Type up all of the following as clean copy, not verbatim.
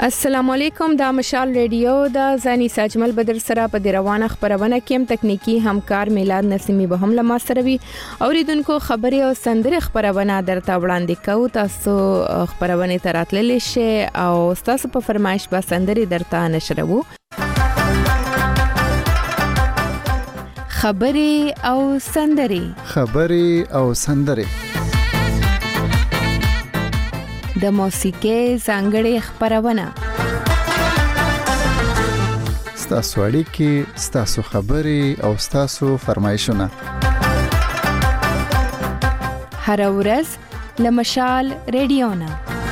السلام علیکم دا مشال ریډیو دا زانی ساجمل بدر سره په روانه خبرونه کې تکنیکی همکار میلاد نسیمی به هم لمه سره وي اوریدونکو خبري او سندره خبرونه درته وړاندې کوو تاسو خبرونه تراتللی شي او تاسو په فرمایش به سندره درته نشرو خبري او سندره د موسیقي ځانګړې خبرونه ستاسو اړیکې ستاسو خبري او ستاسو فرمایشونه هر ورځ لمشال ریډیو نه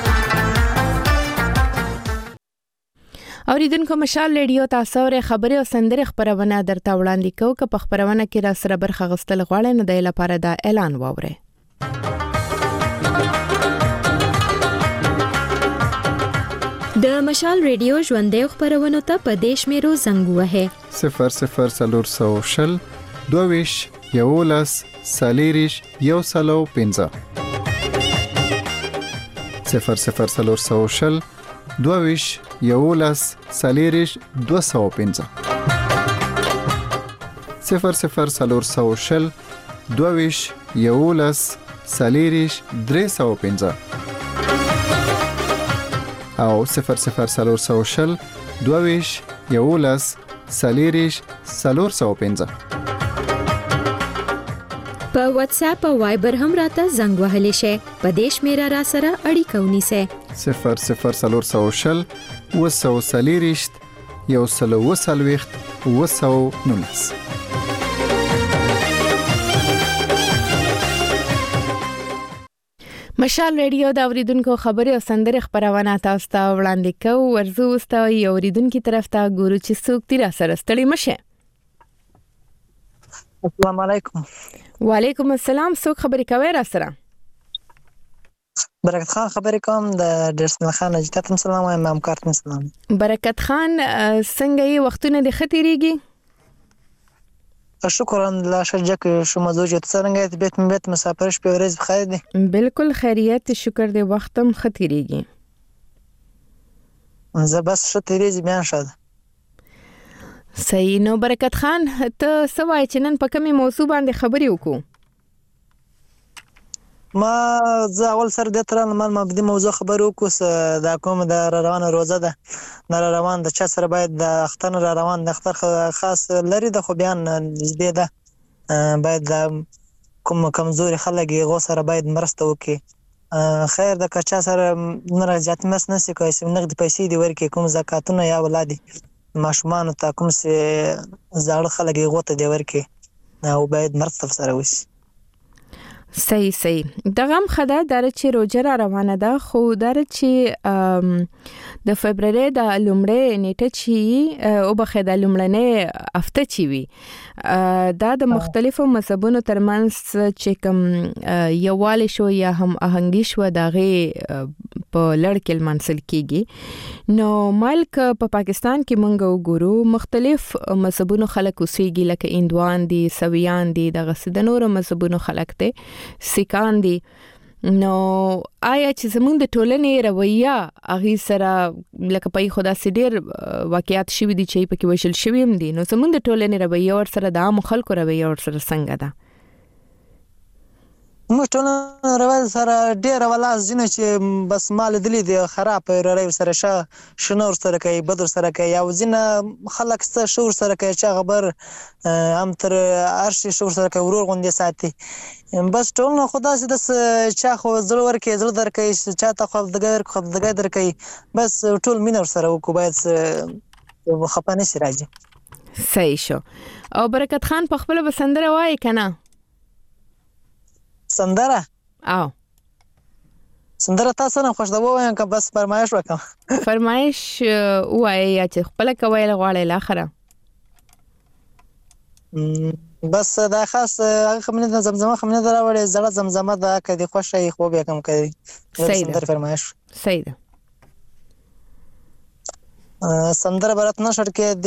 اوریدونکو مشال ریډیو تاسو ر خبري او سندره خبرونه درته وړاندې کوو که په خبرونه کې را سره برخه غستل غواړئ نو د لپاره دا اعلان واورئ د مشال ریډیو ژوندې خبرونه ته په دیش میرو زنګ وهه 0040 22 یولس سالیریش یو سلو 15 0040 22 یولس سالیریش 215 0040 22 یولس سالیریش 315 او 0040 22 یولس سالیریش 315 په واتس اپ او وایبر هم راته زنګ وهلی شي په دیش میرا را سره اړیکه ونیسه 0040 وسو سالیریش یو سلو وسلويخت وسو نونس مشال ریډیو دا اوریدونکو خبري او سندره خبرونه تاسو ته وړاندې کوو ورزو واستو یو اوریدونکو طرف ته ګورو چې څوک تیر سره ستړي مشه السلام علیکم وعلیکم السلام څوک خبري کوي را سره برکت خان خبرې کوم د درسمل خان اجتاتم سلام وایم همکارتم سلام برکت خان څنګه یې وختونه د خطرېږي شکر الله شجک شما زوجت څنګه بیت مسافرش په ورځ بخیر دي بالکل خیریت شکر دې وختم خطرېږي زه بس شتريږي بیان شاده صحیح نو برکت خان ته سوای چې نن په کومه موضوع باندې خبرې وکړو ما زه اول سره د تران ما د موضوع خبرو کوس دا کوم د روانه روزه ده نه روان د چا سره باید د اختر را روان د اختر خاص لري د خو بیان نسبی ده باید کوم کمزوري خلک غو سره باید مرسته وکي خیر د کچا سره نه راځي مس نسی کوي سم نقد پیسې دی ورکې کوم زکاتونه یا ولادي ماشومان ته کوم سه زاړه خلک غو ته دی ورکې او باید مرسته سره وشي صحیح دغه خدا در چې روزه را روانه ده خو در چې د فبرवरी د لومړۍ نیټه چې او بخې د لومړنۍ هفته چې وي دا د مختلفو مذهبونو ترمنځ چې کوم یووالی شو یا هم آهنګي شو دغه په لړ کې منسل کیږي نو ملک په پاکستان کې مونږ وګورو مختلف مذهبونو خلک اوسېږي لکه اندوان دي سویان دي دغه سدنور مذهبونو خلک دي سیکان دي نو آیا چې زموږ د ټولنې رویه اغه سره لکه په خدا سي ډیر واقعیت شوي دي چې په کې وشل شوي هم دي نو زموږ د ټولنې رویه ور سره د عام خلکو رویه ور سره څنګه ده مټونه روایت سره ډیر ولا زینه چې بس مال دلی دی خراب روایت سره شنور سره کوي بدر سره کوي او زینه خلک څه شور سره کوي چې خبر هم تر ارشي شور سره کوي ورور غوندې ساتي بس ټول خدا سي د چا خو زړه ورکه زړه درکې چا ته خو دغه درکې بس ټول مینور سره وکړو باید خپانه سي راځي صحیح شو او برکت خان په خپل بسندره وای کنه سندره او سندره تاسو نه خوښ ده وایم که بس فرمایش وکم فرمایش وای یا چې خپل کوي لغواړی لاخره بس دا خاص خمنه د زمزمه خمنه دراوړې زړه زمزمه دا کدي خوشي خو به کم کوي سندره فرمایش صحیح ده سندره برات نشر کې د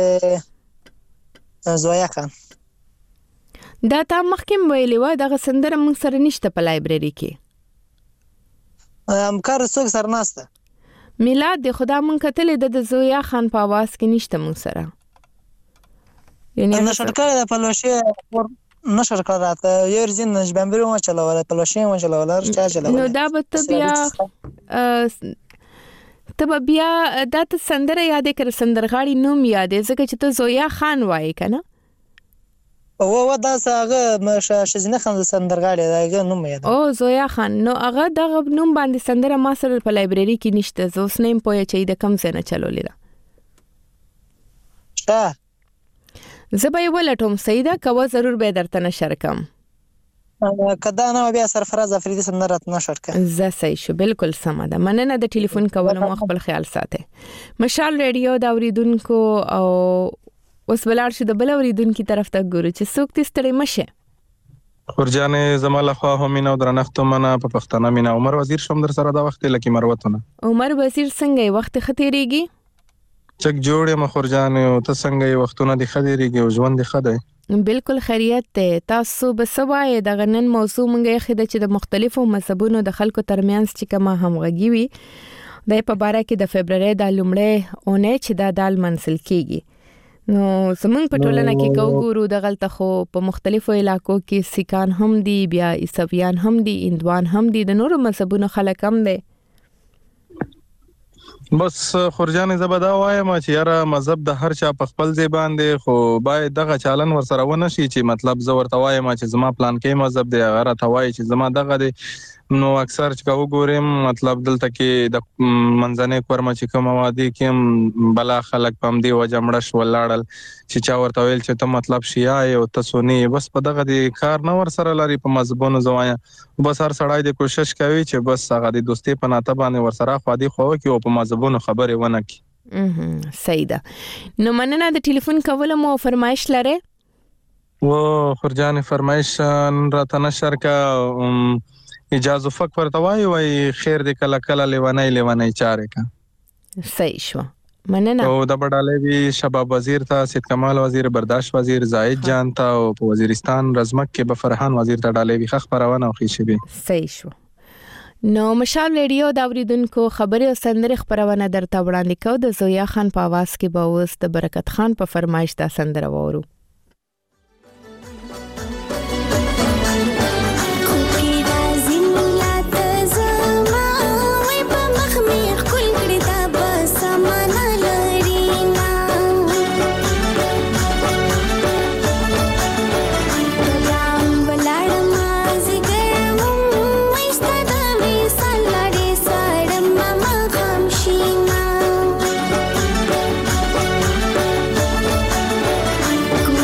زویا خان دا تا مخکې ویلې و دغه سندره موږ سره نشته په لایبرری کې همکار څوک سره ناشته میلاد د خدا مون کتلې د زویا خان په आवाज کې نشته مون سره یعنی نشر کړه په لوشه نشر کړه راته یو ورځین نشبمبرو ما چلاوله په لوشه ما چلاوله چا چلاوله نو دا به ته بیا دا ته سندره یادې کړ سندرغاړي نوم یادې ځکه چې ته زویا خان وایې کنه او دا هغه شزینه خان سندرغاړي دا نوم یاد او زویا خان نو هغه دغه نوم باندې سندره ما سره په لایبرری کې نشته زه اوس نیم پوهه چې د کم څه نه چلولې ده زه به یې ولټوم سیده کوه ضرور به درته نشر کم کدا نه بیا سرفراز افریدي سندره نشر کړه زه صحیح شو بالکل سم ده مننه د ټلیفون کولو مو خپل خیال ساته مشال ریډیو دا اوریدونکو او اوس بلار شو د بل اوریدونکو طرف ته ګورو چې څوک تستړی مشه خورجانې زماله خو همینه درنښت منه په پښتنه مینا عمر وزیر شوم در سره دا وخت لکه مروتونه عمر وزیر څنګه وخت ختیریږي چک جوړې مخورجانې او ته څنګه وختونه دي خديریږي او ژوند دي خدای بالکل خیریت ته تاسو به سوای د غنن موضوع مونږه خده چې د مختلفو مذهبونو د خلکو ترمنځ چې کومه همغږي وي د په باره کې د فبرवरी د لومړۍ اونۍ چې د دال منسل کیږي نو زمونږ په ټولنه کې ګورو د غلطه خو په مختلفو علاقو کې سیکان هم دي بیا عیسویان هم دي هندوان هم دي د نورو مذهبونو خلک هم دي بس خورجانې زبدا وایم چې یاره مذهب د هر چا په خپل ځای باندې خو باید دغه چالن ور سره ونه شي چې مطلب زه ورته وایم چې زما پلان کې مذهب دی هغه ته وایي چې زما دغه دی نو اکثر چې وګورم مطلب دلته کې د منځنۍ کورمه چې کوم وادي کې بلا خلک پم دی وجمړش ولاړل چې چا ورته ویل چې ته مطلب شیعه او ته سنی بس په دغه دی کار نه ور سره لري په مذهبونو زوایا بس هر سړی د کوشش کوي چې بس هغه د دوستي په ناته باندې ور سره خو دی خو کې او په مذهبونو خبرې ونه کی صحیح ده نو مننه د ټلیفون کول مو فرمایش لره و خورجان فرمایش راته نشر کا اجازه فک ورته وای خیر دې کله کله لیوانای چارې کا صحیح شو مننه او د بډالې وی شباب وزیر ته سید کمال وزیر برداشت وزیر زاید جان ته او په وزیرستان رزمک کې به فرحان وزیر ته ډالې وی خخ پروانه او خېشبي صحیح شو نو مشال ریډیو دا اوریدونکو خبري او سندره خبرونه درته وړاندې کو د زویا خان په आवाज کې به اوس د برکت خان په فرمایش دا سندره وورو Cool.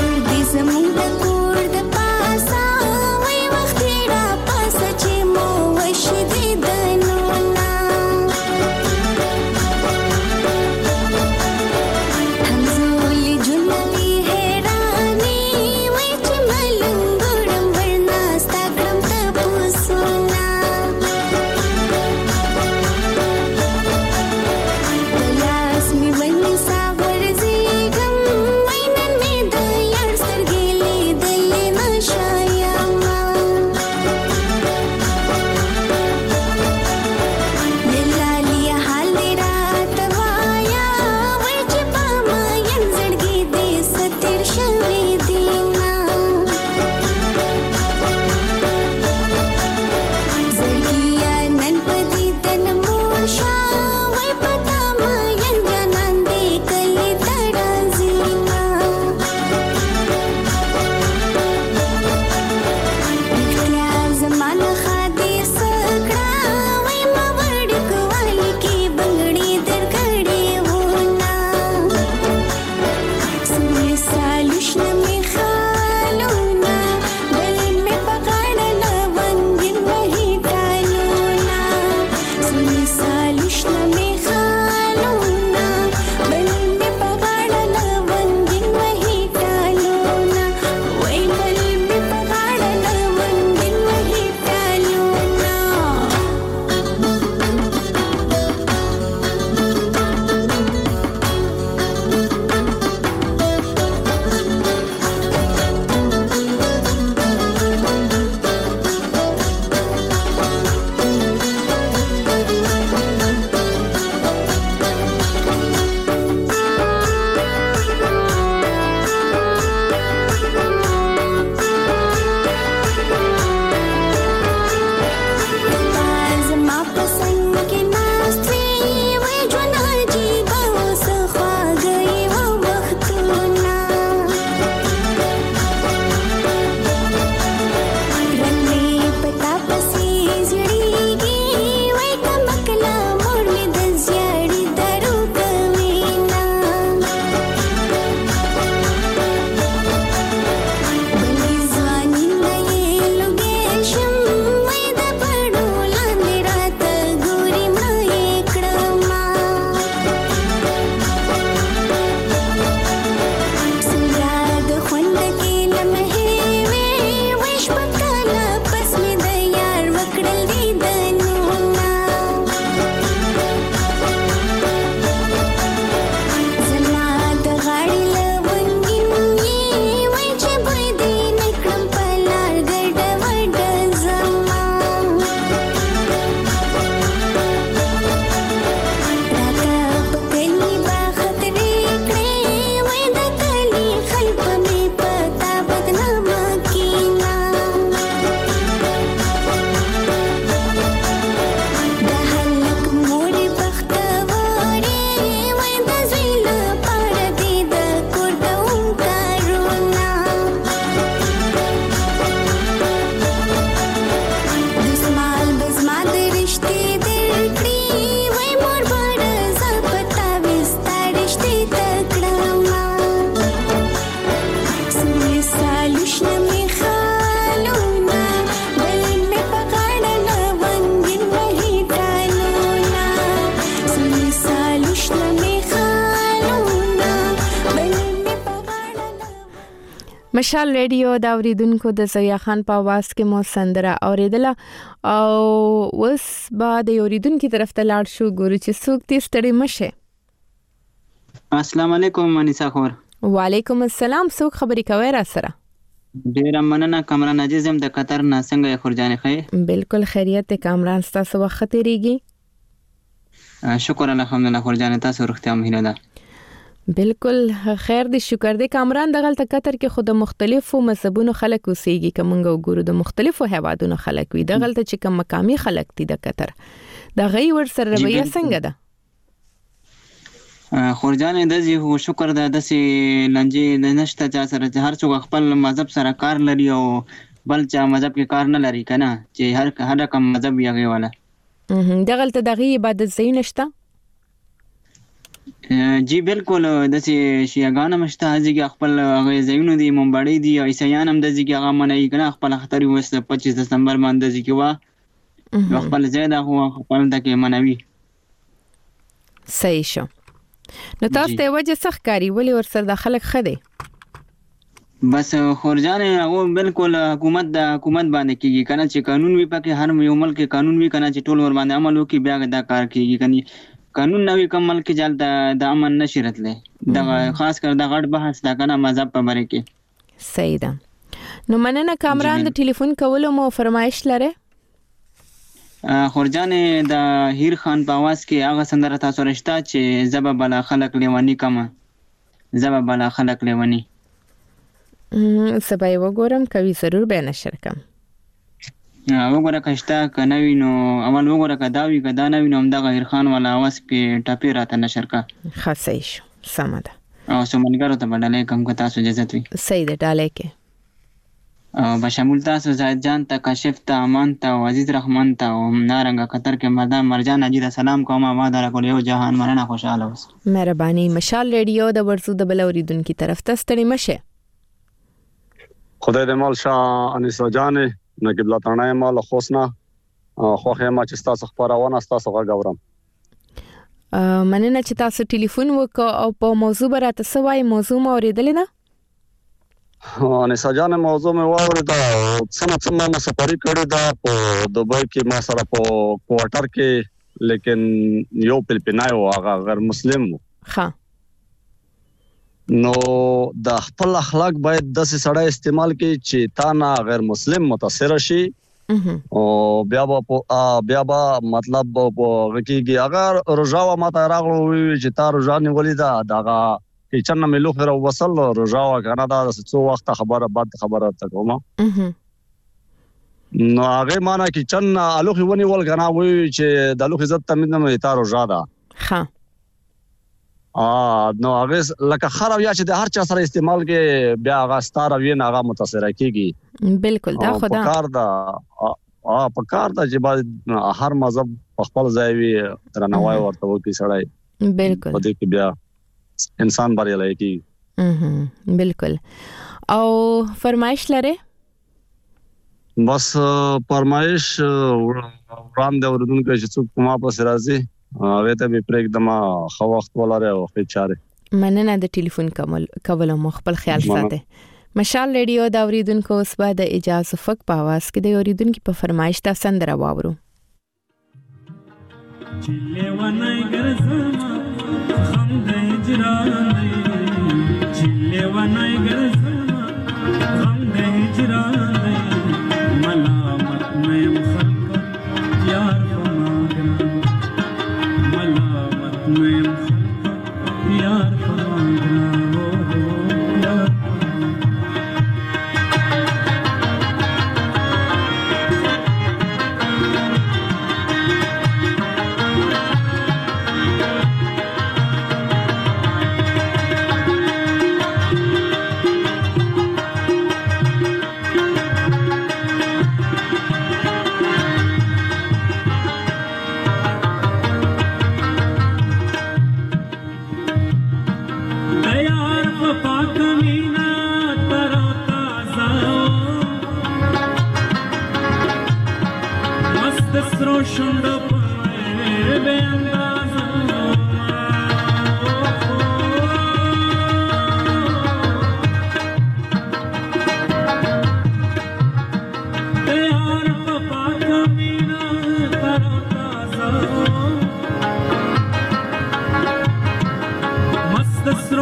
مشال ریډیو دا اوریدونکو د زویا خان په आवाज کې مو سندره اوریدله او وس بعد اوریدونکو طرف ته لاړ شو ګورو چې څوک دې ستړي مشه. السلام علیکم انیسا خور. وعلیکم السلام. څوک خبرې کوي را سره؟ ډیر مننه کامران عزیز هم د قطر نه څنګه خورجانې خیر؟ بالکل خیریت ته کامران تاسو وخت تیریږي؟ شکر الحمدلله خورجانې تاسو روغتیا مهینه ده. بالکل خیر دې شکر دې کامران دغلت قطر کې خود مختلفو مذهبونو خلک اوسېږي کومنګ وګورو د مختلفو هوادونو خلک وي دغلت چې کوم مقامي خلک دي د قطر د غي ور سره رویه څنګه ده؟ خورجانې د زی شکر ده د سي لنجي د نشته چا سره هر څوک خپل مذهب سره کار لري او بل چا مذهب کې کار نه لري کنه چې هر کوم مذهب یې والا دغلت دغه عبادت زین نشته. جی بالکل د سي شیعاګان مشته هغه خپل هغه زینو دي منبړې دي او عیسایان هم د ځکه هغه منای کنه خپل خطر وست 25 دسمبر باندې ځکه وا خپل زیاده هو خپل دکې منوي. صحیح شو. نو تاسو ته وجه سخت کاری ولی ور سره د خلک خده بس خورجانې هغه بالکل حکومت باندې کیږي کنه چې قانون وی پکې هر یو ملک قانون وی کنه چې ټول ور باندې عمل وکي بیا دا کار کیږي کني قانون نوې کمل کې جلد د امن نشرت له دا خاص کر د غړ بحث دا کنه مذهب په باره کې. صحیح ده. نو مننه کامران د ټلیفون کولو مو فرمایش لره؟ خورجانې د هیر خان په आवाज کې هغه سندره تاسو رښتا چې زبا بلا خلق لیوانی کما زبا بلا خلق لیوانی سبا یو ګورم کوي ضرور به نشر کم وګوره کښتا کنوي نو عمل وګوره کداوی کدا نوی نو د هیر خان والا आवाज کې ټاپی راته نشر کا خاصه شو سمده او سمونګرو ته بدلې کم کو تاسو اجازه وي. صحیح ده ډاله کې بشامل تاسو زاید جان ته کاشف ته امان ته عزیز رحمان ته نارنګ قطر کې مدام مرجان اجي سلام کوم ما دره کول یو جهان مننه خوشاله اوس. مهرباني. مشال ریډیو د ورسو د بلوریدونکو طرف ته ستړي مشه. خدای دې مال شاه انیسا جان نه قبله تنه مال خوسنا خوخه ما چې تاسو خبرونه تاسو غوړم. مننه چې تاسو ټلیفون وکاو او په موضوع راته سوای موضوع ما اوریدل نه انیسا جان موضوع مې واورېده څنګه ما سفر کړی دا په دوبۍ کې ما سره په کوارټر کې لیکن یو فلپینایو هغه غیر مسلم ها نو د خپل اخلاق باید د سړی استعمال کې چې تا نه غیر مسلم متاثر شي او بیا با مطلب غکیږي اگر رجاوه ماته راغلو چې تا رجاني ولیدا دغه کچن مې لوخ را وصل رجاوه کنه دا څو وخت خبره بعد خبره تکوم نو هغه معنا کچن الوخ ونی ول غنا وی چې د الوخ عزت تمنه مې تا رجادا ها نو هغه لکه خراب یا چې د هر چا سره استعمال کې بیا هغه ستاره وین هغه متاثر کیږي. بالکل دا خدا پکار دا چې بعد هر مذهب خپل ځای وي درناوی ورته وکړي سړی. بالکل په دې کې بیا انسان بریالي کیږي. بالکل. او فرمایش لره؟ بس فرمایش وړاندې اوردونکو چې څوک ما په راځي هغه ته به پرېږدم خو وخت ولاره او خې چاره. مننه د ټلیفون کول مو خپل خیال ساته. مشال ریډیو دا اوریدونکو اوس بعد د اجازه فک په आवाज کې د اوریدونکو په فرمایش تا سندره واورو. چله ونای ګرځما خم د هجران چله ونای ګرځما خم د هجران ملامت مې خلق یار فماګر ملامت مې خلق یار فماګر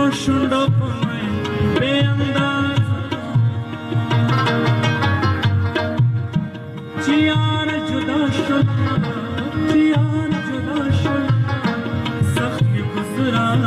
شونډو په بې اندازه چې یار جدا شو چې یار جدا شو سخت مې گزران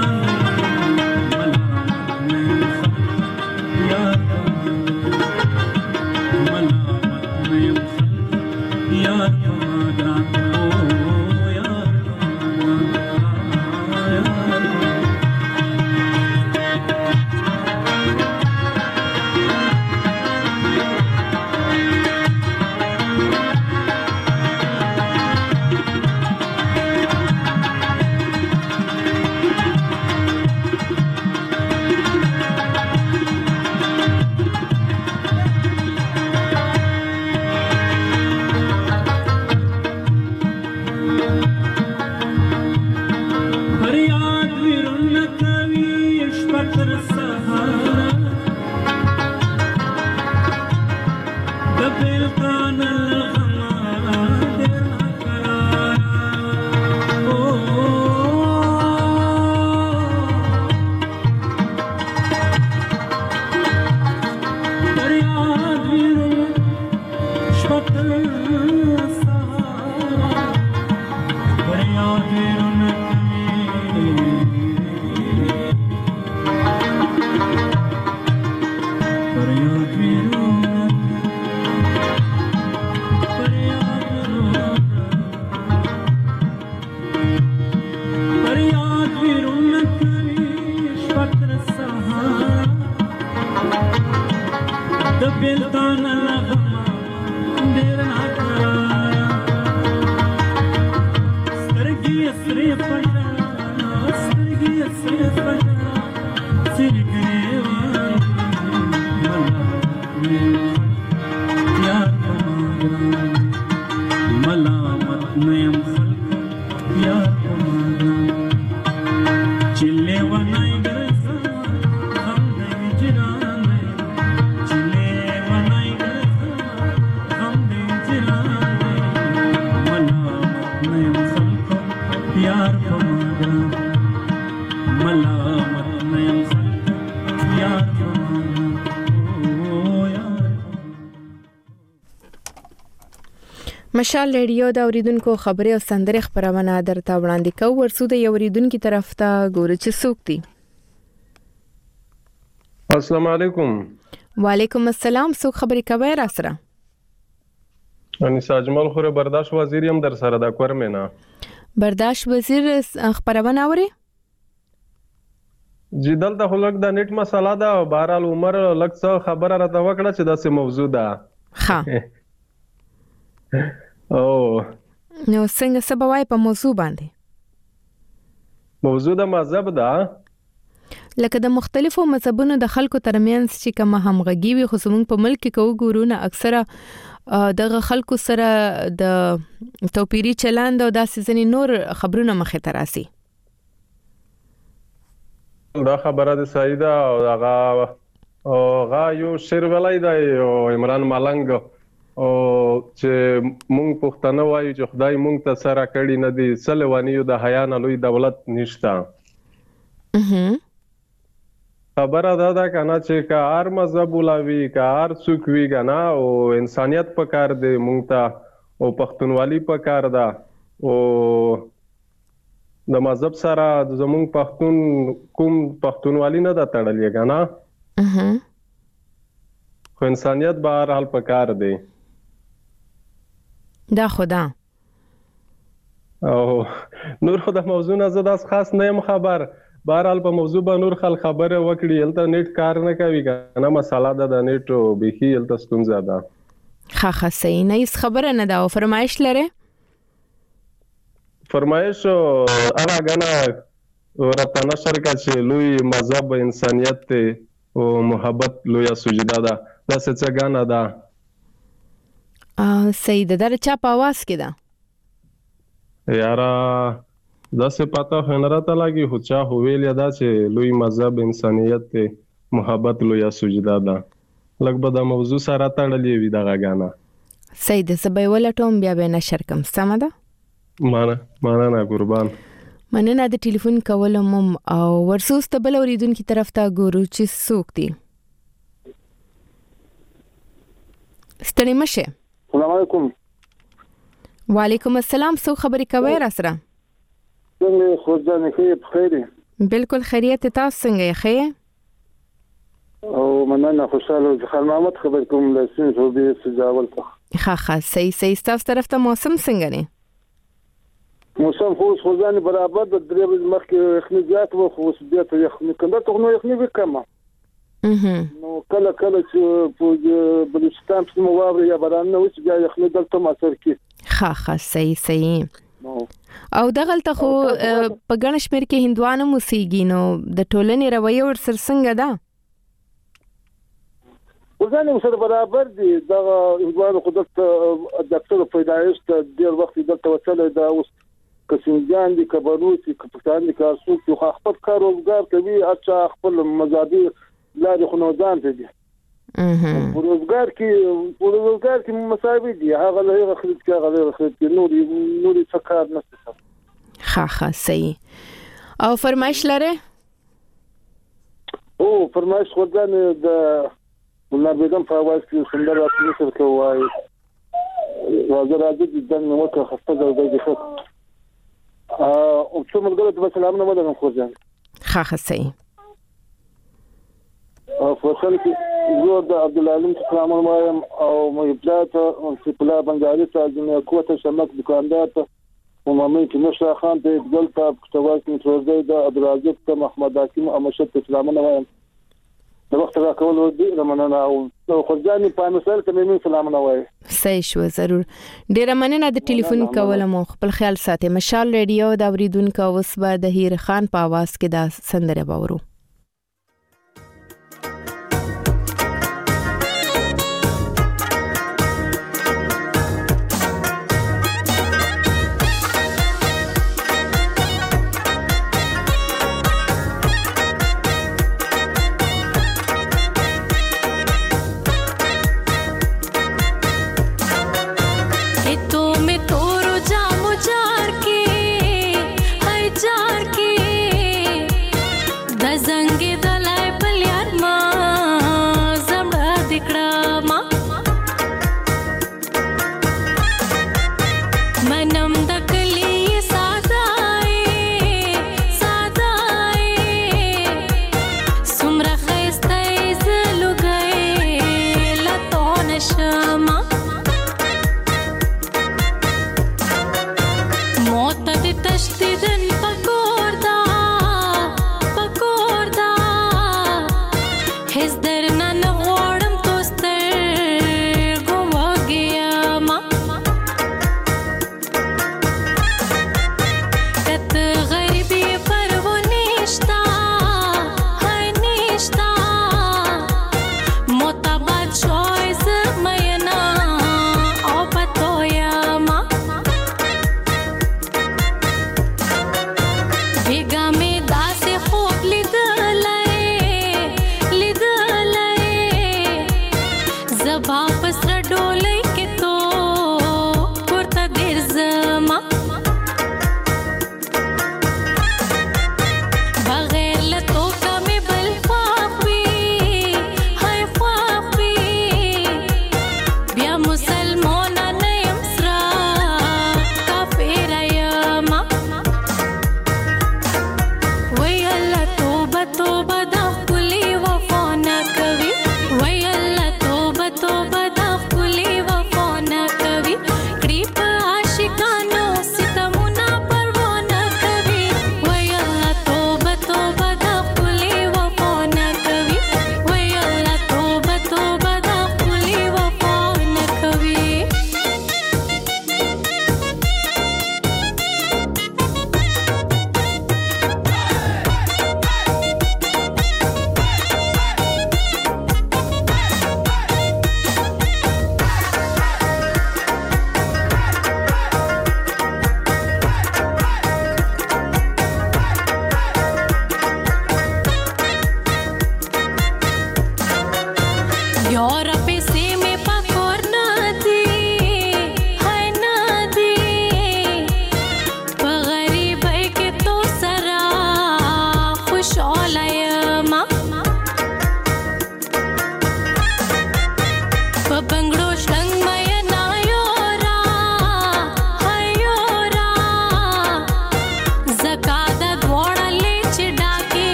مشال ریډیو دا اوریدونکو خبري او سندري خبرونه درته وړاندې کوي ورسو د یو اوریدونکو طرف ته ګوري چې څوک دي. السلام علیکم. وعلیکم السلام. څوک خبري کوي را سره؟ انیس اجمل خو برداشت وزیر هم در سره دا کورمینا. برداشت وزیر خبرونه اوري؟ جدل ته خلک د نیټ مسله ده او بهرال عمر لک څه خبره راته وکړه چې دا څه موضوع ده. ها. او نو څنګه سبوای په موضوع باندې؟ موضوع د مذهب ده. لکه د مختلفو مذهبونو د خلکو ترمنځ چې کوم همغږي وي خو زموږ په ملک کې کوو ګورونه اکثره دغه خلکو سره د توپیری چلند او داسې ځنې نور خبرونه مخې ته راسي. دا خبره د سیده او هغه یو شعر ویلی دی عمران ملنګ او چې مونږ پښتانه وایو چې خدای مونږ ته سره کړی نه دی څه لیونیو د حیا نه لوی دولت نشته. خبره دا ده کنه چې که هر مذهب ولاوي که هر څوک وي کنه او انسانیت پکار دی مونږ ته او پښتونولي پکار ده او د مذهب سره زمونږ پښتون کوم پښتونولي نه ده تړلې کنه خو انسانیت به هر حال پکار دی. دا خدا او نور خو د موضوع نه زه داس خاص نه یم خبر بهرحال په موضوع به نور خلک خبره وکړي هلته نیټ کار نه کوي کنه مساله ده د نیټ بيخي هلته ستونزه ده. ښه صحیح نه هیڅ خبره نه ده او فرمایش لري؟ فرمایش هغه غنا ورته نشر کا چې لوی مذهب انسانیت او محبت لوی سجده ده دا څه غنا ده. صحیح ده در چا په आवाज کې ده یارا دا څه پتا هنرته لګي خو چا ویل دا چې لوی مذهب انسانیت محبت لوی سجده ده لکه د موضوع سره تړلې وي دا غانا. صحیح ده سبا ولټوم بیا به نشر کوم سم ده. معنا نه قربان. مننه د ټلیفون کولم او ورسوس ته بل اوریدونکو طرف ته ګورو چې څوک دي. ستړي مشه. السلام علیکم. وعلیکم السلام. څو خبرې کوي را سره؟ څنګه خو ځان کې بخیر؟ بالکل خیریت. تاسو څنګه یې؟ ښه او مننه. خوشاله ځخر محمد خبر کوم له سین زو به سجاول ته. ښه صحیح. تاسو طرف ته موسم څنګه دی؟ موسم خو ځان برابر د درې ورځې مخکې یخني زیات و، خو اوس بیا ته یخني کنده ته نو یخني وکما. نو کله چې په بلوچستان کې مو واوري یا باران نو چې بیا یخني دلته اثر کوي. ښه صحیح. او دغلته خو په ګڼ شمېر کې هندوانو موسیقي نو د ټولنې رویه ورسره څنګه ده؟ ځان سره برابر دي. دا هندوانو خو دلته د اکثر پیدایش ته ډیر وخت دلته وصله دا اوس کسنجان دي کبروسي کپتان دي کارسوک خو خپل کار روزګار کوي اچھا خپل مزادي لاري خنودان دي. روزګار کې مساوي دي. هغه له خرید کې هغه خرید کې نوري څخه نشته. ښه صحیح. او فرمایش لره؟ او فرمایش ورځان د مولا بیگم په اواز کې څنګه راځي چې کوي راځي د نن وکړه خسته د خط او څو مرګره د سلام نه ودان خو ځان. ښه صحیح. او فصل کې زور د عبدالعلیم سلام علیکم او مجبرات او سپلا بنگالی ته د کوټه شمک دکاندار ته ومامي کې نشه خان ته دلته پښتواس کې تروزه د عبدالعزیز ته محمد حکیم او مشت سلام علیکم د وخت راکول ودی رمنه او خرجاني په مثال ته مې سلام علیکم. صحیح شو. ضرور. ډیر مننه د ټلیفون کولم. خپل خیال ساتئ. مشال ریډیو د اوریدونکو اوس به د هیر خان په आवाज کې دا سندره باورو. موت د تشدیدن پکور دا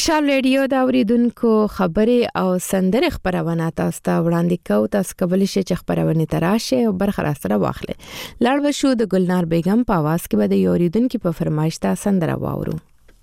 مشال ریډیو دا اوریدونکو خبرې او سندرې خبرونه تاسو ته وړاندې کوي. تاسو کولی شئ چې خبرونه تراشه او برخه سره واخلئ. لاړ بشو د ګلنار بیگم په आवाज کې به د اوریدونکو په فرمایش ته سندره واورو.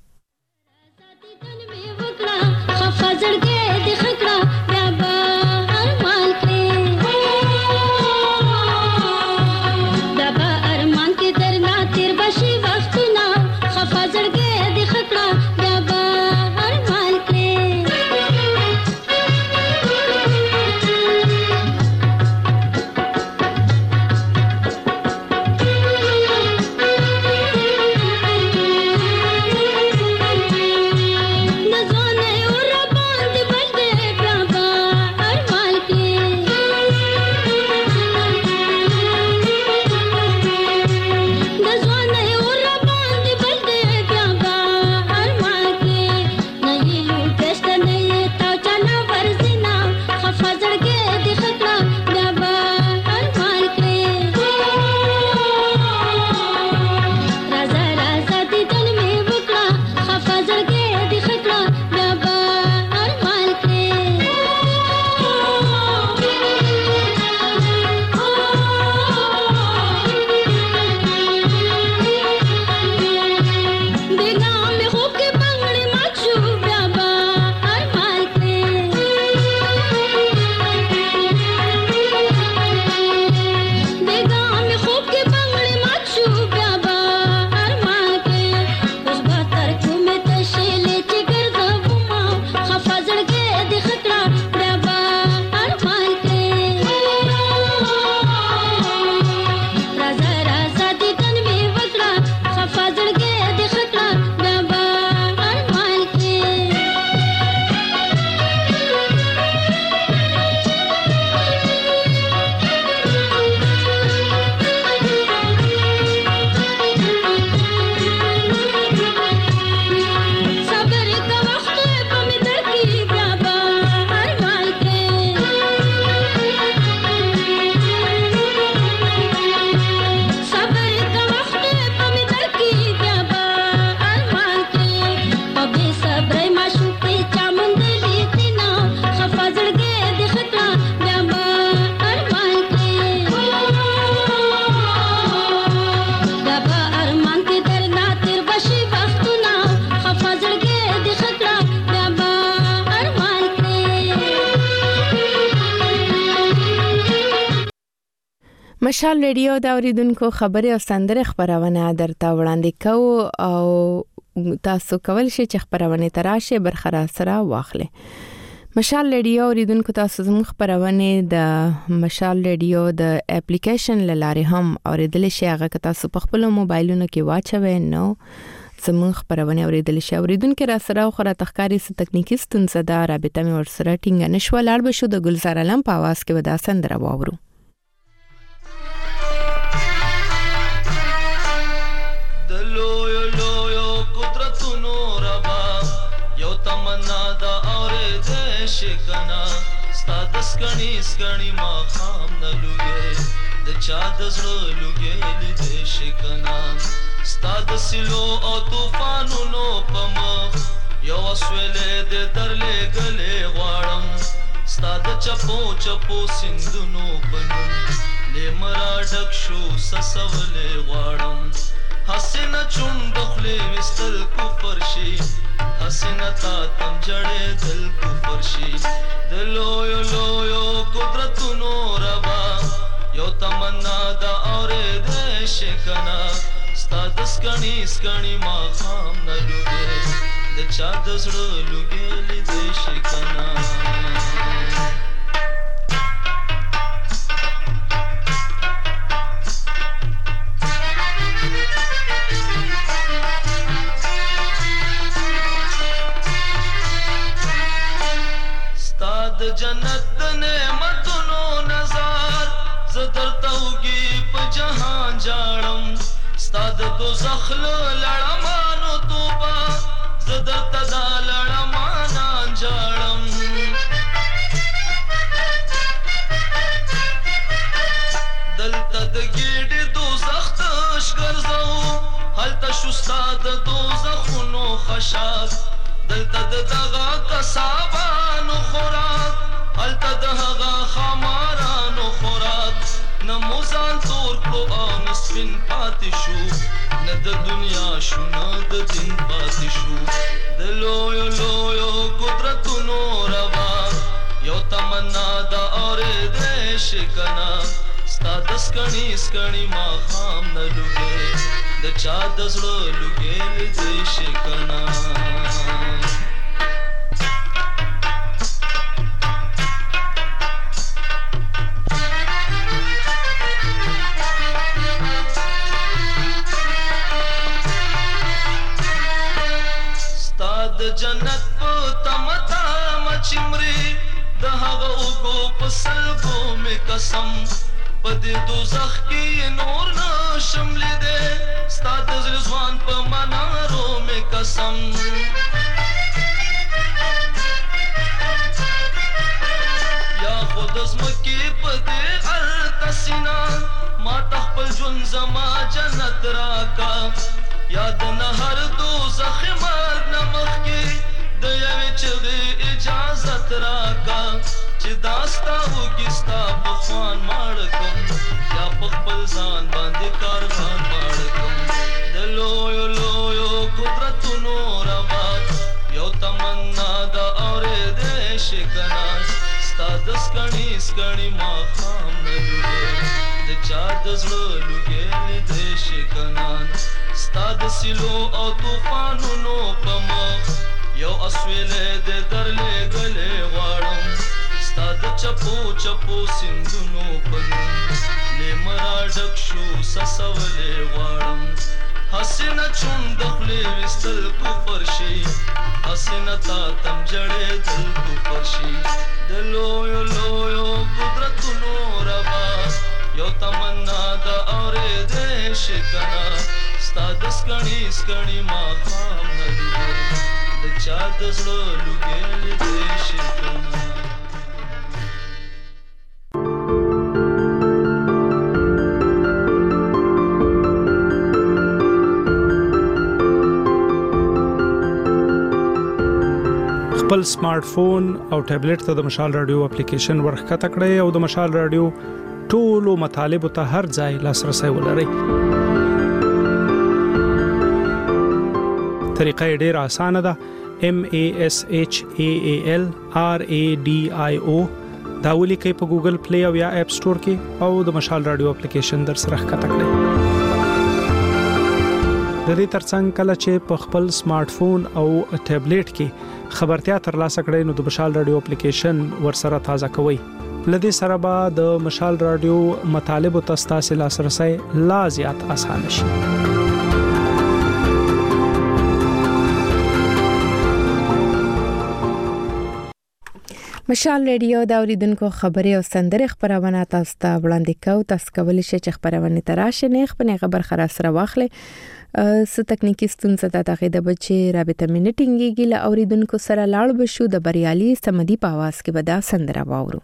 مشال ریډیو دا اوریدونکو خبرې او سندرې خبرونه درته وړاندې کوو او تاسو کولی شئ چې خبرونه تراشه برخه سره واخلئ. مشال ریډیو اوریدونکو تاسو زموږ خبرونه د مشال ریډیو د اپلیکیشن لاره هم اوریدل شئ. هغه که تاسو په خپل موبایلونو کې واچوئ نو زموږ خبرونه اوریدل شئ. اوریدونکو را سره خو را تخکاری س تکنیکی ستونزه ده، رابطه مې ورسره ټینګ نشو. لاړ بشو د ګلزار علم په आवाज کې ودا سندره واورو. شکنا ستاد سکڼي ما خام نه لوګي د چا د زړه لوګي دې شکنا ستاد سلو او طوفانونو پم یو سویلې د درلې غلې غواړم ستاد چپو سندونو پنم لمرا ډک شو سسولې غواړم حسینه چوند خپل وستل کو فرشي حسینه تا تم جړې دل کو فرشي دلویو لویو قدرتونو روا یو تمنا دا اورې دې شکنا ستاد سکڼي ما خام نه لوګي د چا د زړه لوګي دې شکنا جنت د نعمتونو نظر زدر توګي په جهان جاړم ستاد دوزخ لړمانو توبه زدر تدا لړمان جاړم دلته د ګډ دوزخ تش ګرځاو هلته شو ستاد دوزخونو خشاک د دلته دغه کسابانو خوراک هلته دغه خمارانو خوراک نه موزان تور کړو او نه سپین پاتې شو نه د دنیا شو نه د دین پاتې شو د لویو لویو قدرتونو روا یو تمنا د اورېدې شي کنه ستا د سکڼي ماښام نه لوګې د چا د زړه لوګې لیدې شي کنه جنت په تمتا مچمري د هغه اوګو په سلګو مې قسم په دې دوزخ کې نور نه شملې ده ستا د ځوان په منارو مې قسم یا خود زمکې په دې التسینا ما تخپل ژوند زما جنت راکا یاد نه هر دوزخ مرګ نه مخکې د یوې چغې اجازت راکا چې داستا وږي ستا په خوان ماړه کړم یا په خپل ځان باندې کارخان ماړه کړم د لویو لویو قدرتونو روا یو تمنا د اورېدې شي کنه ستا د سکڼي ماښام نه لوګې د چا د زړه لوګې لیدې شي کنه ستا د سیلو او طوفانونو په مخ یو اسویلې د درلې غلې غواړم ستا د چپو سندونو په نوم لیمرا ډک شو سسولې غواړم حسینه چون د خولې وستل کفر شي حسینه تا تم جړې دل کفر شي د لویو لویو قدرتونو روا یو تمنا د اورېدې شي کنه ستا د سکڼي ماښام نه لوګې د چا د زړه لوګې لیدې شي کنه خپل سمارټ فون او ټابلیټ ته د مشال رادیو اپلیکیشن ورښکته کړئ او د مشال رادیو ټولو مطالبو ته هر ځای لاسرسي ولرئ طریقه ډیره اسانه ده MASHAALRADIO دا ولیکئ په ګوګل پلی او یا اپ سٹور کې او د مشال رادیو اپلیکیشن در سره ښکته کړئ د دې ترڅنګ کله چې په خپل سمارټ فون او ټابلیټ کې خبرتیا ترلاسه کړئ نو د مشال رادیو اپلیکیشن ورسره تازه کوئ لدې سره به د مشال رادیو مطالب او تاسو لاسرسي لا زیات اسانه شي مشال ریډیو دا اوریدونکو خبري او سندره خبرونه تاسو ته وړاندې کوي تاسو کولی شئ چې خبرونه تراشه نه خپل خبر خلاص سره واخلئ س تکنیکی ستونزه د دغه د بچي رابطه منټینګي له اوریدونکو سره لاړ بشو د بریالي سمدي په आवाज کې ودا سندره واورو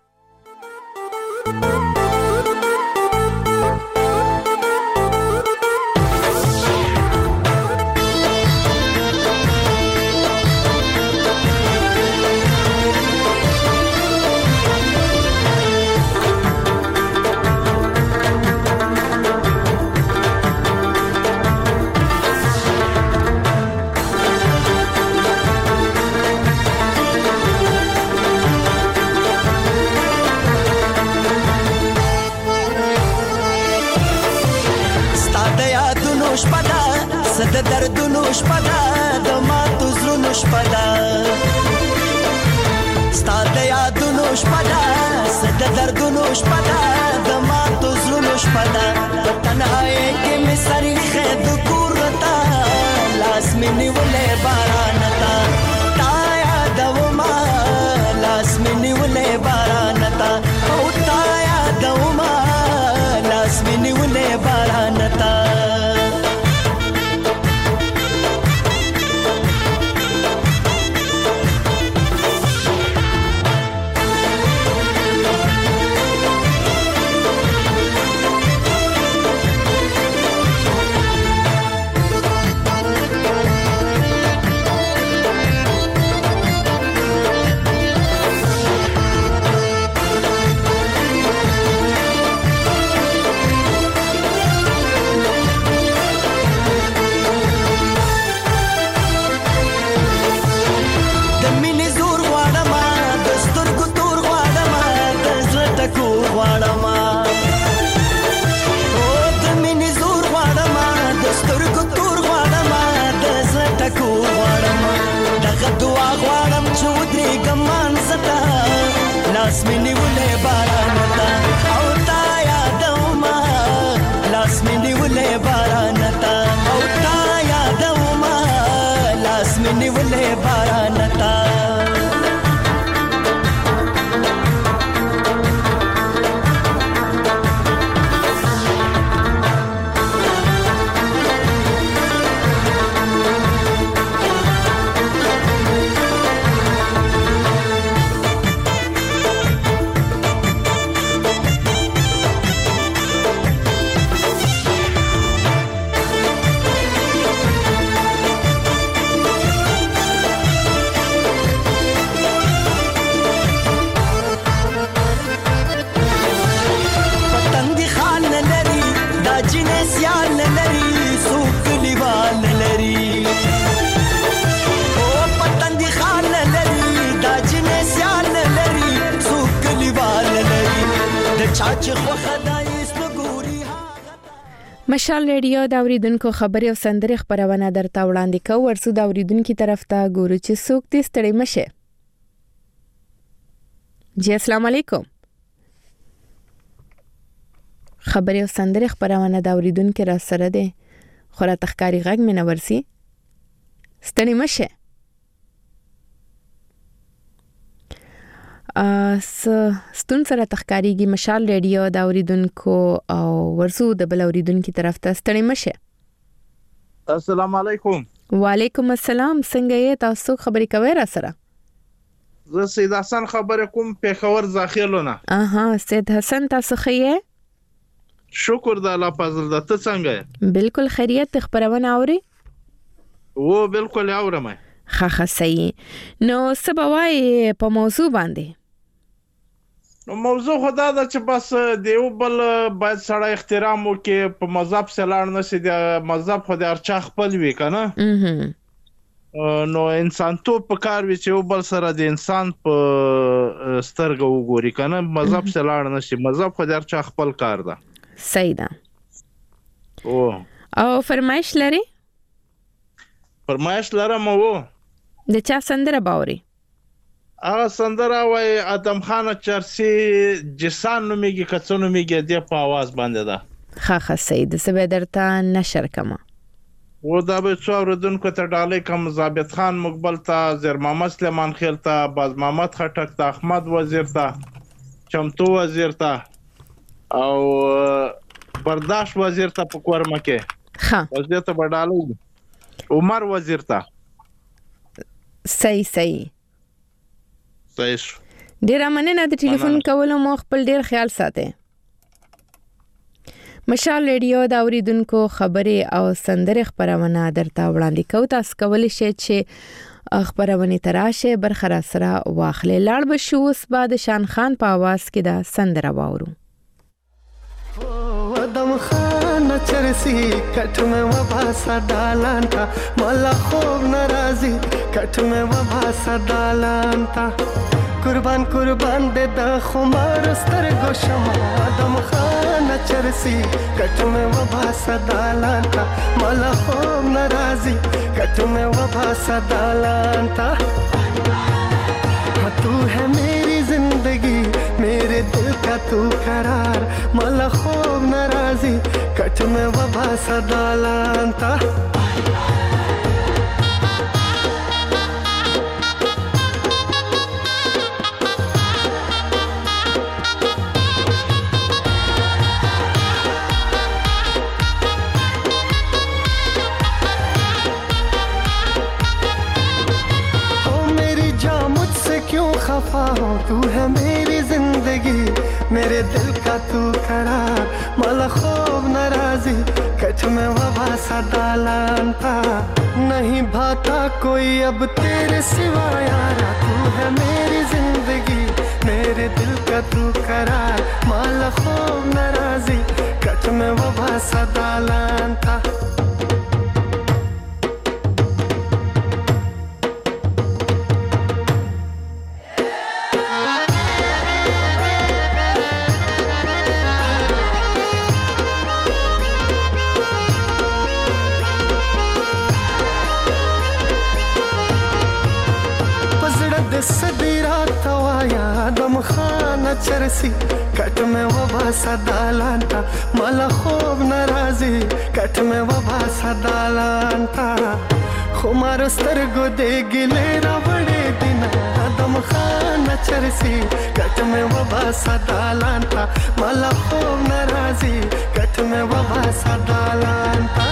د دردونو شپدا د ماتو زړونو شپدا ستا د یادونو شپدا د دردونو شپدا د ماتو زړونو شپدا په تنهایی کې مې سری خد کورتا لاس مې نیولې باران تا تا یادوما لاس مې نیولې باران تا او تا یادوما لاس مې نیولې باران تا لاس مې نیولې باران ته او تا یادومه لاس مې نیولې باران ته او تا یادومه لاس مې نیولې باران ته مشال ریډیو د اوریدونکو خبري او سندري خبرونه درته وړاندې کوو ورسو د اوریدونکو طرف ته ګورو چې څوک دې ستړي مشه. جی السلام علیکم. خبري او سندري خبرونه د اوریدونکو را سره ده خو را تخکاری غږ مې نه ورسي ستړي مشه. ستون سره تخکاریږي مشال ریډیو د اوریدونکو او ورسو د بل اوریدونکو طرف ته ستړي مشه. السلام علیکم. وعلیکم السلام. څنګه یې تاسو خبرې کوي را سره؟ زه سید حسن خبرې کوم پیښور ځاخیلونه. سید حسن تاسو ښه؟ شکر د الله فضل ده. ته څنګه یې؟ بالکل خیریت. خبرونه اوري؟ و بالکل اورم. ښه صحیح. نو سبوای په موضوع باندې نو موضوع خدا دا چې بس دیو بل باید سړی احترام وکړي په مذهب سلاړ نشي د مذهب خو د ارچا خپل وی کنه نو انسان تو په کار وی چې بل سره د انسان په سترګو وګوري کنه مذهب سلاړ نشي مذهب خو د ارچا خپل کار ده. صحیح ده. او فرمایش لري؟ فرمایش لرم وو. د چا سندره باوري؟ هغه سندره وای ادم خان چرسی جسان نومیږي کڅو نومیږي د په आवाज باندې ده. ښه صحیح ده. سبه درته نشر کما و دا به څو اوردونکو ته ډالۍ کوم. ثابت خان مقبل ته زیر محمد سلیمان خیل ته باز محمد خټک ته احمد وزیر ته چمتو وزیر ته او برداشت وزیر ته په کورمه کې وزیر ته ډالۍ عمر وزیر ته. صحیح ډیر مننه د ټلیفون کولو مو خپل ډیر خیال ساتئ. مشال ریډیو د اوریدونکو خبري او سندري خبرونه درته وړاندې کوي. تاسو کولی شئ چې خبرونه تراشه برخه سره واخلې. لاړ به شو اوس بعد شان خان په आवाज کې دا سندره واورو. ادم خان چرسی کټ میں وباسا دالان تا مالا خوب ناراضی کټ میں وباسا دالان تا قربان دے د خمار سترګو شمع ادم خان چرسی کټ میں وباسا دالان تا مالا خوب ناراضی کټ میں وباسا دالان تا تو ہے میری زندگی मेरे दिल का तू करार मला खूब नाराजी कट में वबा सदालांता ओ मेरी जान मुझसे क्यों खफा हो तू है मेरी जिंदगी मेरे दिल का तू करार मला खूब नाराजी कट में वबा सदालांता नहीं भाता कोई अब तेरे सिवा यारा तू है मेरी जिंदगी मेरे दिल का तू करार मला खूब नाराजी कट में वबा सदालांता صدیرا توایا دم خانه چرسی کټ مې وبا صدالانتا مالا خوب ناراضي کټ مې وبا صدالانتا خمار سترګو دې ګلې را وړې دینا دم خانه چرسی کټ مې وبا صدالانتا مالا خوب ناراضي کټ مې وبا صدالانتا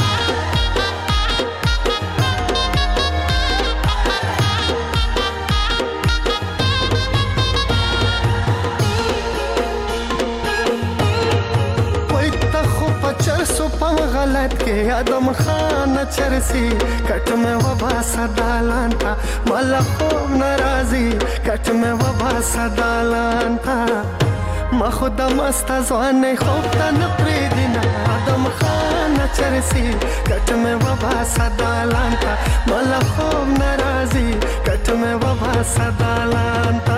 غلط के आदम खान चरसी कट में वबा सदालांता मला खूब नाराजी कट में वबा सदालांता मा खुदा मस्त जवाने खूब तन प्रीदिना आदम खान चरसी कट में वबा सदालांता मला खूब नाराजी कट में वबा सदालांता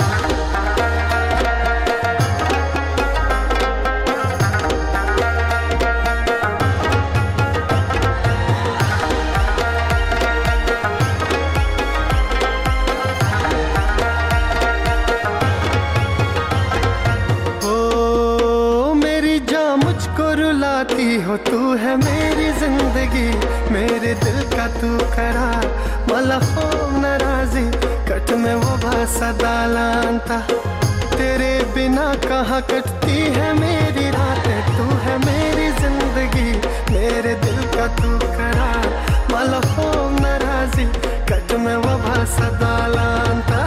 हो तू है मेरी जिंदगी मेरे दिल का तू करार मला खूब नाराजी कट में वबा सदालांता तेरे बिना कहाँ कटती है मेरी रातें तू है मेरी जिंदगी मेरे दिल का तू करार मला खूब नाराजी कट में वबा सदालांता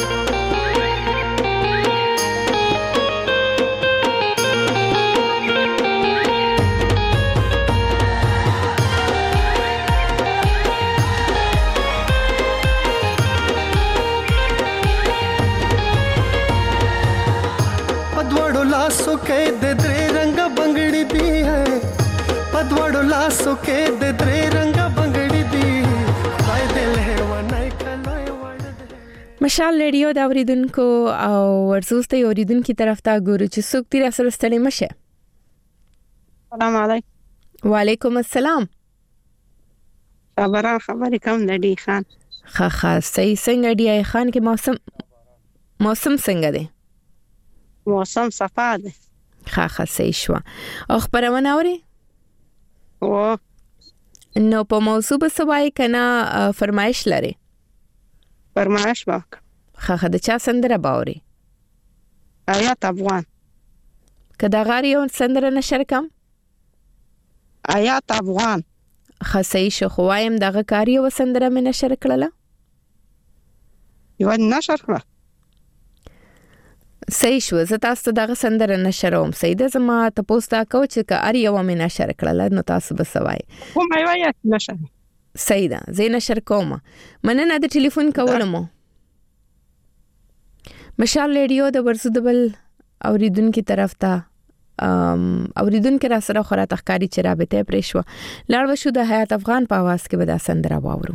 लासो के दे रंगा बंगड़ी दी है पदवड़ो लासो के दे रंगा बंगड़ी दी हाय दिल है वनाई कलोय مشال ریډیو دا اوریدونکو او ورزوسته اوریدونکو طرف ته ګورو چې څوک تیر سره ستړي مشه. السلام علیکم. وعلیکم السلام. خبرې کوم د ډی خان. خا صحیح څنګه ډی خان کې موسم څنګه دی؟ موسم صفا دی. خا صحیح شو. او خبرونه اوري؟ او نو په موضوع به سوای کنه فرمایش لري. فرمایش وک. خا د چا سندره باوري؟ آیات افغان. کدا غاری یو سندره نشر کم؟ آیات افغان. خا صحیح شو. خوایم دغه کاری و سندره مې نشر کړله؟ یو نشر کړه. صحیح شو. زه تاسو دغه سندره نشروم. صحیح ده. زما تاسو ته کو چې کاری یو مې نشر کړله نو تاسو به سوای. کوم یو نشر؟ صحیح ده. زه نشر کوم. مننه د ټلیفون کولمو. مشال ریډیو د ورزدبل اوریدونکو طرف ته اوریدونکو را سره خورا تخکاری چې رابطه پرې شو. لاړ وشو د حیات افغان په आवाज کې به دا سندره واورو.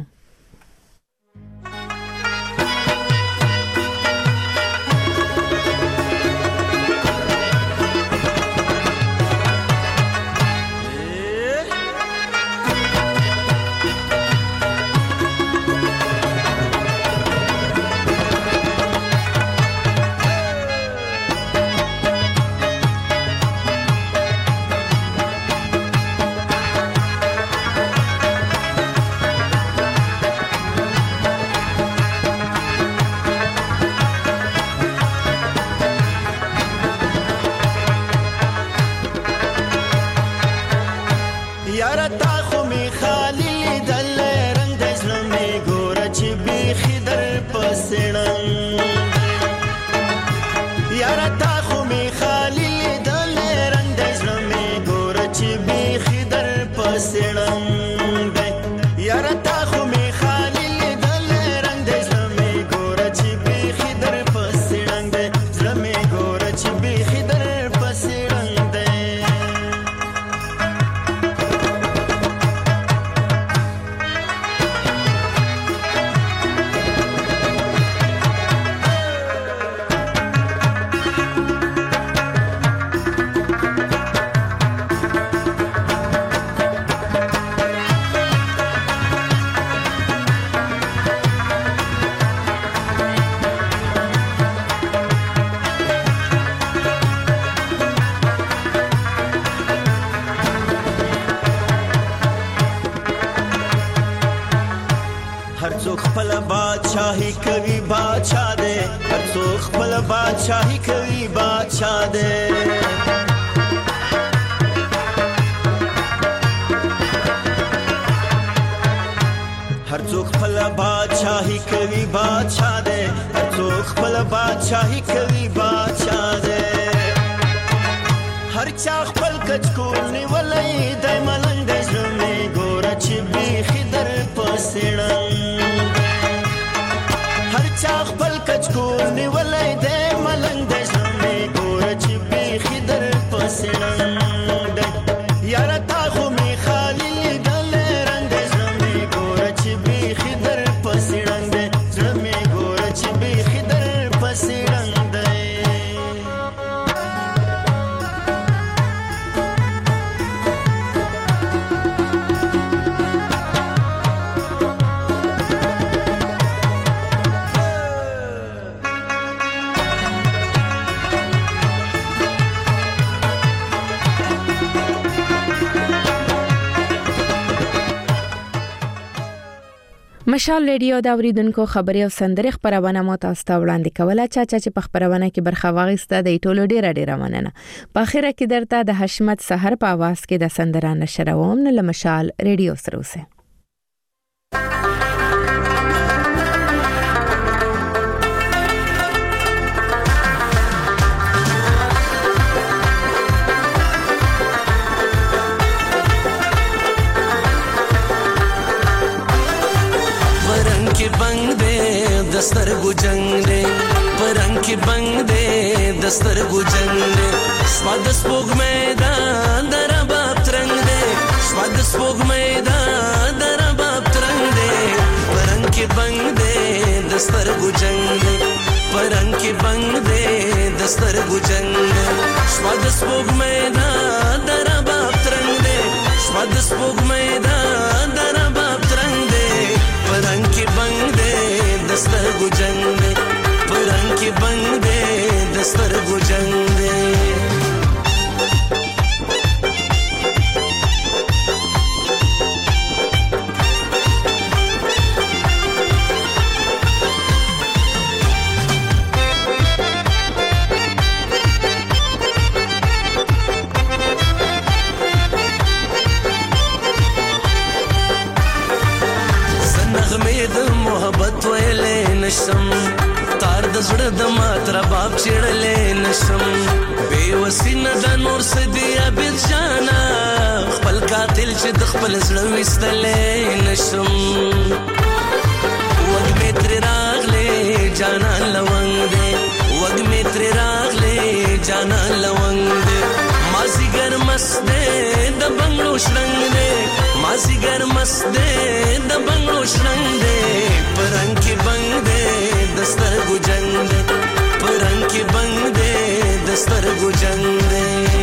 کوي بادشاہ دې هر څوک خپل بادشاہي کوي بادشاہ دې هر څوک خپل بادشاہي کوي بادشاہ دې هر څوک خپل بادشاہي کوي بادشاہ دې هر چا خپل کچکول نیولای دای ملنګ دې زمې ګور چې بیخي در پسړم هر چا خپل کچکول نیولای دای ملنګ دې زمې ګور چې بیخي در پسړم یار تا خو می خالی دل رنگ زمې ګور چې بیخي در پسړم زمې ګور چې بیخي در پسړم مشال ریډیو دا اوریدونکو خبري او سندري خبرونه مو تاسو ته وړاندې کوله چې په خبرونه کې برخه واغسته د ټولو ډیره مننه په اخره کې درته د حشمت سحر په आवाज کې د سندران نشروم نه مشال ریډیو سره اوسه बंग दे दस्तर गुजंग दे परंग की बंग दे दस्तर गुजंग दे स्वाद स्पोग मैदान दरबाब तरंग दे स्वाद स्पोग मैदान दरबाब तरंग दे परंग की बंग दे दस्तर गुजंग दे परंग की बंग दे दस्तर गुजंग दे स्वाद स्पोग मैदान दरबाब तरंग दे स्वाद स्पोग मैदान दरबाब तरंग दे परंग की बंग दे दस्तर गुजंग दे परंग की बंग दे दस्तर गुजंग दे मोहब्बत वैले नशम तार د زړه د مات رباب چړلې نشم بېوسی نه د نور سدي ابد جانا خپل قاتل چې د خپل زړه وستلې نشم وګ مې تر راغلې جانا لونګ دې وګ مې تر راغلې جانا لونګ دې مازیګر مست دې د بنگلو شرنګ دې مازیګر مست دې د بنگلو شرنګ دې परंग की बंग दे दस्तर गुजंग दे परंग की बंग दे दस्तर गुजंग दे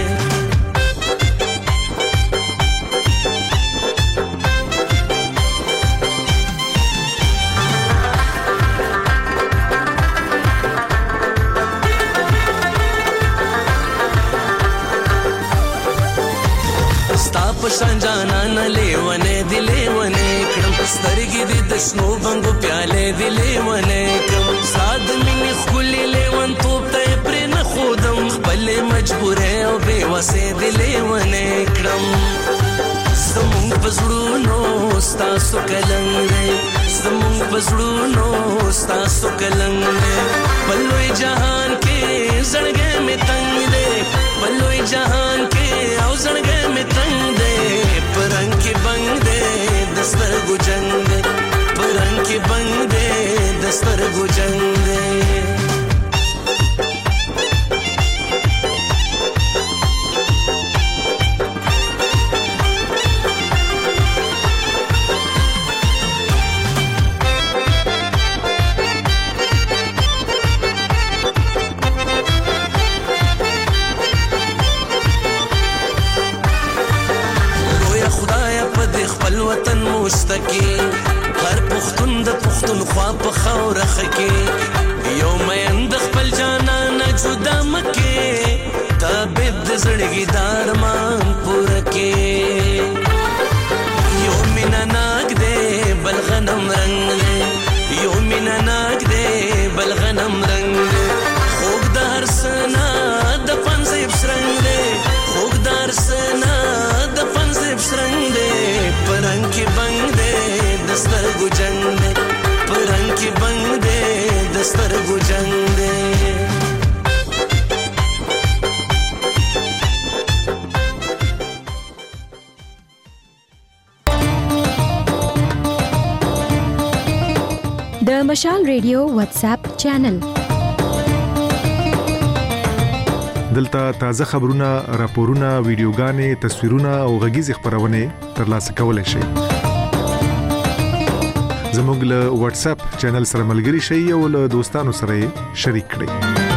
पशान जाना न लेवने दिले वने क्रम स्तरगी दि दशनो बंगो प्याले दिले वने क्रम साद मिनी खुली लेवन तोपते प्रे न खودम बल्ले मजबूर है ओ बेवसे दिले वने क्रम समूंग पजड़ूनो स्तासो कलंग रे समूंग पजड़ूनो स्तासो कलंग रे बल्लोई जहान के जड़गे में तंग दे बल्लोई जहान के आओ जड़गे में तंग दे परंग की बंग दे दस्तर गुजंग दे परंग की बंग दे दस्तर गुजंग दे مستکی هر پختون د پختون خوا په خوره خکې یو مېن د خپل جانان جدا مکه تابد زړګي دارمان پوره کې یو مینا ناګ دې بل غنم رنگ دې یو مینا ناګ سترګو جنگ دی د مشال ریډیو واتس اپ چینل دلته تازه خبرونه، راپورونه، ویډیوګانې، تصویرونه او غږیز خبرونه ترلاسه کولای شئ. زموږ له واتس اپ چینل سره ملګري شئ او له دوستانو سره شریک کړئ.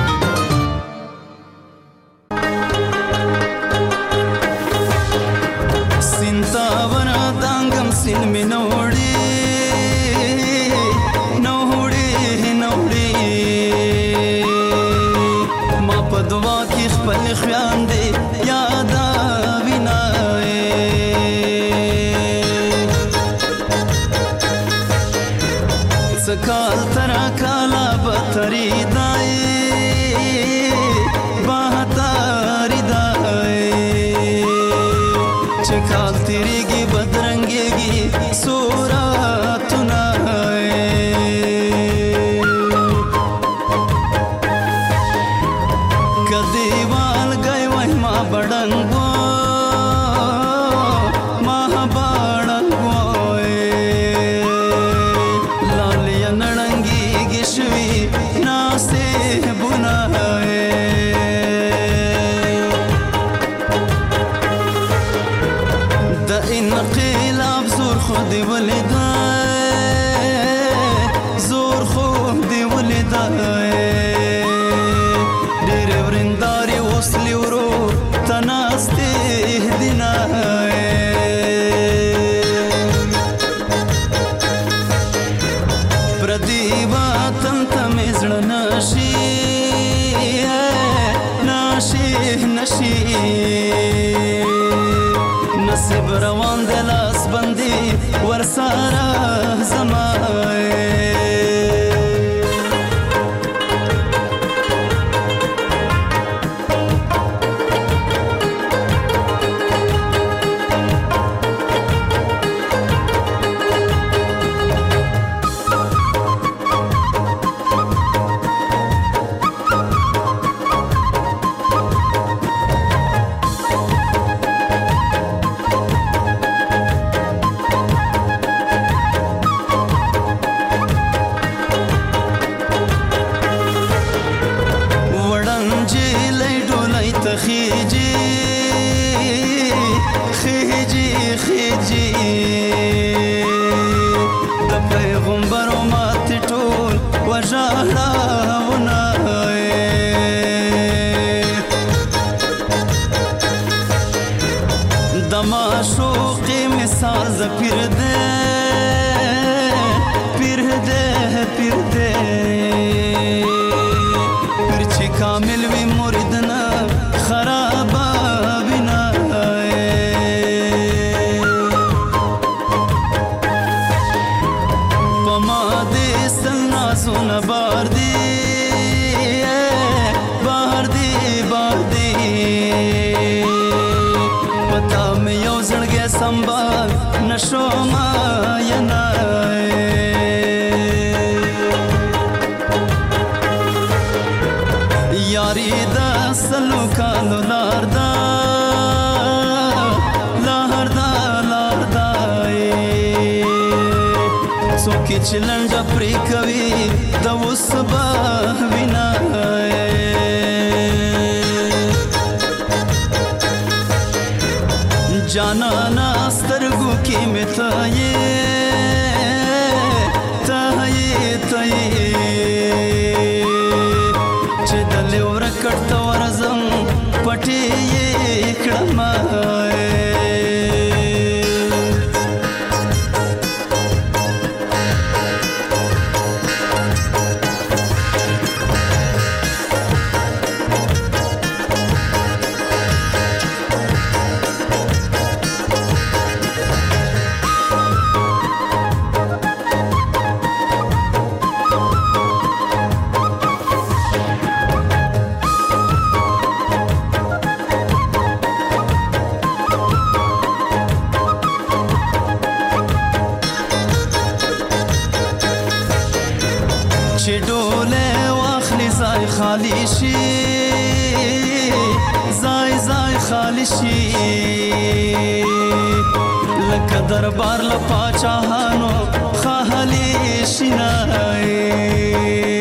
سینتا ورا دانګم سین مینوړي دوا کی خپل خیان دے یادا وینائے سکال ترا کالا بطری دائے باہتاری دائے چکال تیرے گی بدرنگے گی سورا تنائے دیوال گئے وہی ماں بڑنگو ماں بڑنگو لالیا نڑنگی گشوی ناسے بنائے دا انقلاب زور خود ولدائے زور خود ولدائے ډېر ورنداري وسلې ورو تناستې دینای پردي وطن ته مې زړه نشي نشي نشي نصیب روان د لاس بندي ورسره زمای کامل وی مریدنا خرابا بنا پما دے سلنا سونا بار دی بار دی بار دی پتا میں یو زڑگے سنبال نشو ما ینا یاری دا سلو کالو لار دا لار دا لار دا سوکی چلنڈ پری کوي دا وسبا وینا جانا ناسترگو کی متایے تایے تایے چې دلې ورکړ ته ورځم پټې یې کړم ګولې واخلي ځای خالی شي ځای خالی شي لکه دربار له پاچاهانو خالی شي نه